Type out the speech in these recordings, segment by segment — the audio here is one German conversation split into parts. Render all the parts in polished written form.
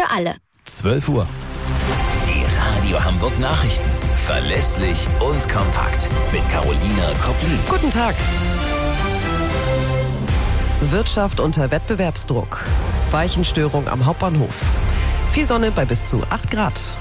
für alle. 12 Uhr. Die Radio Hamburg Nachrichten. Verlässlich und kompakt. Mit Carolina Koplin. Guten Tag. Wirtschaft unter Wettbewerbsdruck. Weichenstörung am Hauptbahnhof. Viel Sonne bei bis zu 8 Grad.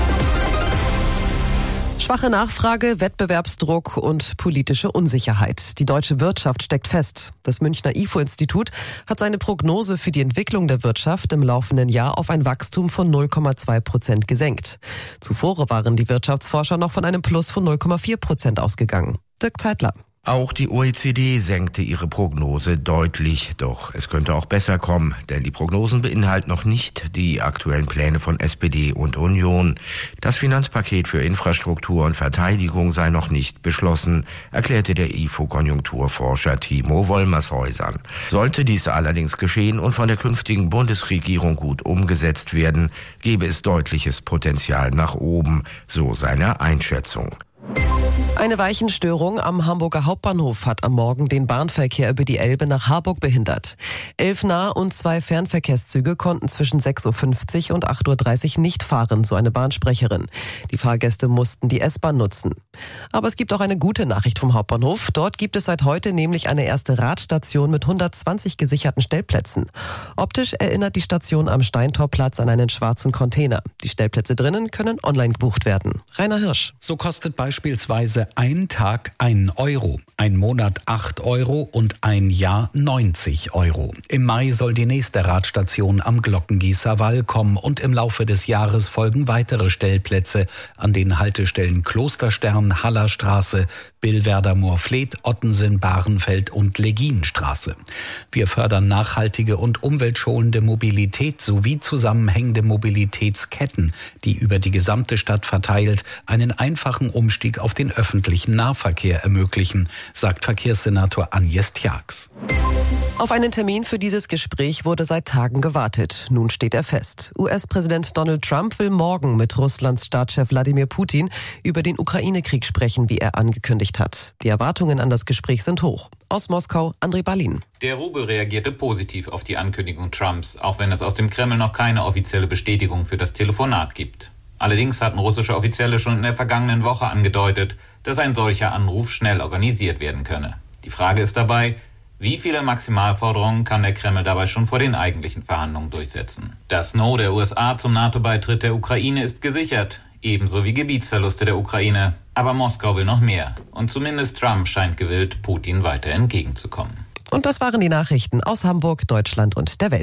Schwache Nachfrage, Wettbewerbsdruck und politische Unsicherheit. Die deutsche Wirtschaft steckt fest. Das Münchner IFO-Institut hat seine Prognose für die Entwicklung der Wirtschaft im laufenden Jahr auf ein Wachstum von 0,2% gesenkt. Zuvor waren die Wirtschaftsforscher noch von einem Plus von 0,4% ausgegangen. Dirk Zeitler. Auch die OECD senkte ihre Prognose deutlich, doch es könnte auch besser kommen, denn die Prognosen beinhalten noch nicht die aktuellen Pläne von SPD und Union. Das Finanzpaket für Infrastruktur und Verteidigung sei noch nicht beschlossen, erklärte der IFO-Konjunkturforscher Timo Wollmershäusern. Sollte dies allerdings geschehen und von der künftigen Bundesregierung gut umgesetzt werden, gäbe es deutliches Potenzial nach oben, so seine Einschätzung. Eine Weichenstörung am Hamburger Hauptbahnhof hat am Morgen den Bahnverkehr über die Elbe nach Harburg behindert. 11 Nah- und 2 Fernverkehrszüge konnten zwischen 6.50 Uhr und 8.30 Uhr nicht fahren, so eine Bahnsprecherin. Die Fahrgäste mussten die S-Bahn nutzen. Aber es gibt auch eine gute Nachricht vom Hauptbahnhof. Dort gibt es seit heute nämlich eine erste Radstation mit 120 gesicherten Stellplätzen. Optisch erinnert die Station am Steintorplatz an einen schwarzen Container. Die Stellplätze drinnen können online gebucht werden. Rainer Hirsch. So kostet beispielsweise ein Tag 1 Euro, ein Monat 8 Euro und ein Jahr 90 Euro. Im Mai soll die nächste Radstation am Glockengießer Wall kommen und im Laufe des Jahres folgen weitere Stellplätze an den Haltestellen Klosterstern, Hallerstraße, Billwerder Moorfleet, Ottensen, Bahrenfeld und Legienstraße. Wir fördern nachhaltige und umweltschonende Mobilität sowie zusammenhängende Mobilitätsketten, die über die gesamte Stadt verteilt einen einfachen Umstieg auf den öffentlichen Nahverkehr ermöglichen, sagt Verkehrssenator Agnes Tjax. Auf einen Termin für dieses Gespräch wurde seit Tagen gewartet. Nun steht er fest. US-Präsident Donald Trump will morgen mit Russlands Staatschef Wladimir Putin über den Ukraine-Krieg sprechen, wie er angekündigt hat. Die Erwartungen an das Gespräch sind hoch. Aus Moskau, André Balin. Der Rubel reagierte positiv auf die Ankündigung Trumps, auch wenn es aus dem Kreml noch keine offizielle Bestätigung für das Telefonat gibt. Allerdings hatten russische Offizielle schon in der vergangenen Woche angedeutet, dass ein solcher Anruf schnell organisiert werden könne. Die Frage ist dabei, wie viele Maximalforderungen kann der Kreml dabei schon vor den eigentlichen Verhandlungen durchsetzen? Das No der USA zum NATO-Beitritt der Ukraine ist gesichert, ebenso wie Gebietsverluste der Ukraine. Aber Moskau will noch mehr. Und zumindest Trump scheint gewillt, Putin weiter entgegenzukommen. Und das waren die Nachrichten aus Hamburg, Deutschland und der Welt.